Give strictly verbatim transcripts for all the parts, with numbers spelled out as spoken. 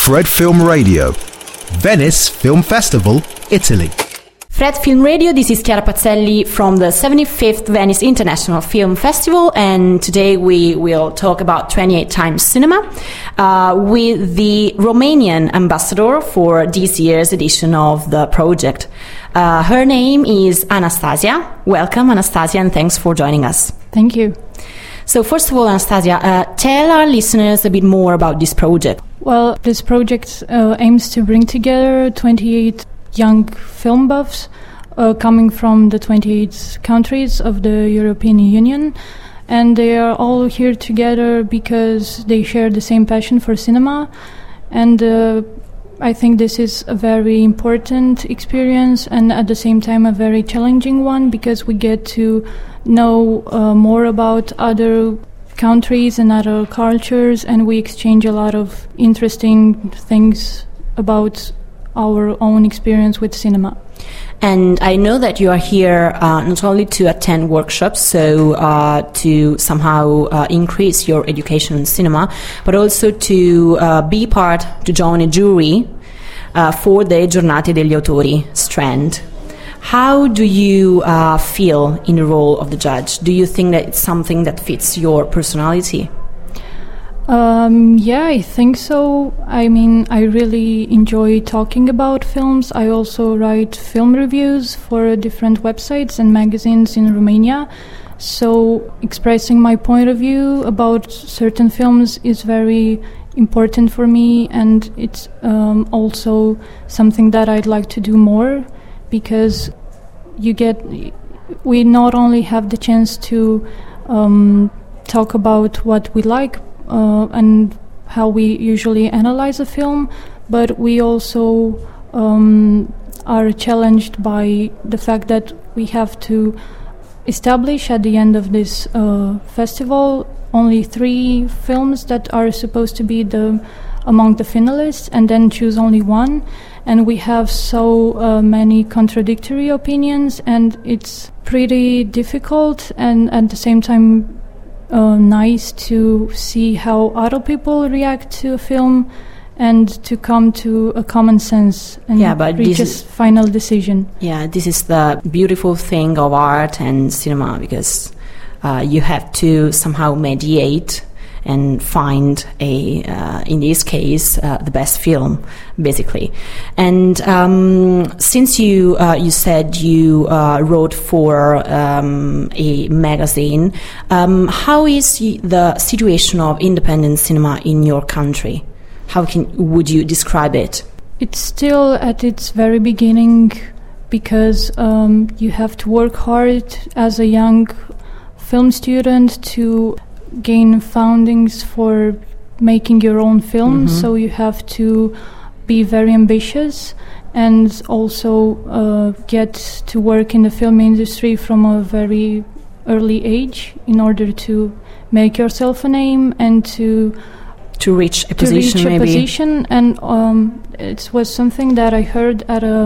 Fred Film Radio, Venice Film Festival, Italy. Fred Film Radio, this is Chiara Pazzelli from the seventy-fifth Venice International Film Festival, and today we will talk about twenty-eight Times Cinema uh, with the Romanian ambassador for this year's edition of the project. Uh, her name is Anastasia. Welcome, Anastasia, and thanks for joining us. Thank you. So first of all, Anastasia, uh, tell our listeners a bit more about this project. Well, this project uh, aims to bring together twenty-eight young film buffs uh, coming from the twenty-eight countries of the European Union, and they are all here together because they share the same passion for cinema, and uh, I think this is a very important experience and at the same time a very challenging one, because we get to know uh, more about other countries and other cultures, and we exchange a lot of interesting things about our own experience with cinema. And I know that you are here uh, not only to attend workshops, so uh, to somehow uh, increase your education in cinema, but also to uh, be part, to join a jury uh, for the Giornate degli Autori strand. How do you uh, feel in the role of the judge? Do you think that it's something that fits your personality? Um, yeah, I think so. I mean, I really enjoy talking about films. I also write film reviews for different websites and magazines in Romania. So expressing my point of view about certain films is very important for me, and it's um, also something that I'd like to do more, because you get, we not only have the chance to um, talk about what we like, Uh, and how we usually analyze a film, but we also um, are challenged by the fact that we have to establish at the end of this uh, festival only three films that are supposed to be the among the finalists, and then choose only one. And we have so uh, many contradictory opinions, and it's pretty difficult and at the same time Uh, nice to see how other people react to a film and to come to a common sense and yeah, but reach this a final decision. Yeah, this is the beautiful thing of art and cinema, because uh, you have to somehow mediate and find a, uh, in this case, uh, the best film, basically. And um, since you uh, you said you uh, wrote for um, a magazine, um, how is the situation of independent cinema in your country? How can would you describe it? It's still at its very beginning, because um, you have to work hard as a young film student to gain fundings for making your own film. Mm-hmm. So you have to be very ambitious and also uh, get to work in the film industry from a very early age in order to make yourself a name and to to reach a to position reach a maybe. position. And um, it was something that I heard at a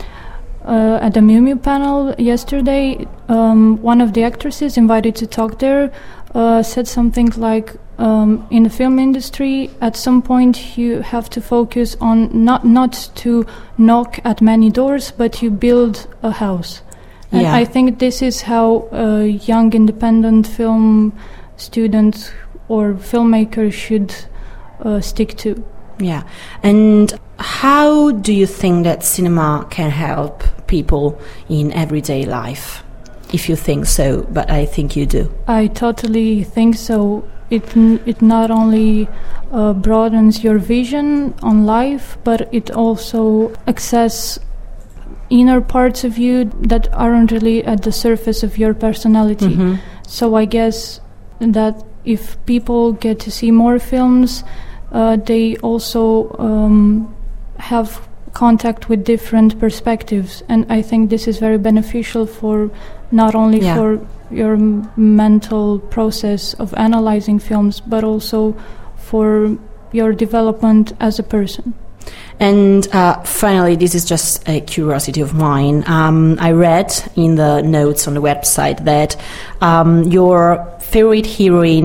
uh, at the Miu Miu panel yesterday. Um, one of the actresses invited to talk there Uh, said something like, um, in the film industry, at some point you have to focus on not not to knock at many doors, but you build a house. And yeah. I think this is how a young independent film student or filmmaker should uh, stick to. Yeah. And how do you think that cinema can help people in everyday life? If you think so, but I think you do. I totally think so. It it not only uh, broadens your vision on life, but it also access inner parts of you that aren't really at the surface of your personality. Mm-hmm. So I guess that if people get to see more films, uh, they also um, have contact with different perspectives, and I think this is very beneficial for not only yeah. for your m- mental process of analyzing films, but also for your development as a person. And uh, finally, this is just a curiosity of mine. Um, I read in the notes on the website that um, your favorite heroine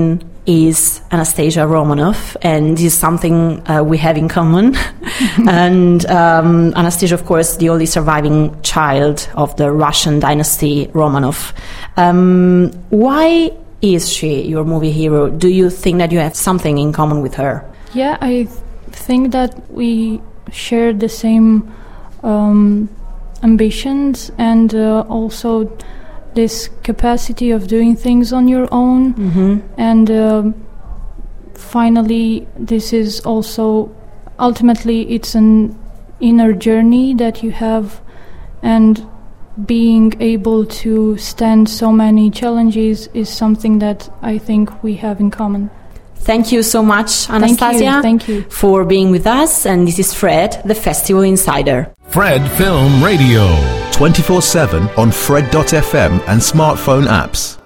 is Anastasia Romanov, and this is something uh, we have in common. And um, Anastasia, of course, the only surviving child of the Russian dynasty Romanov. Um, why is she your movie hero? Do you think that you have something in common with her? Yeah, I th- think that we share the same um, ambitions and uh, also this capacity of doing things on your own. Mm-hmm. And uh, finally, this is also, ultimately, it's an inner journey that you have, and being able to stand so many challenges is something that I think we have in common. Thank you so much, Anastasia, thank you, thank you. for being with us. And this is Fred, the Festival Insider. Fred Film Radio. twenty-four seven on Fred dot f m and smartphone apps.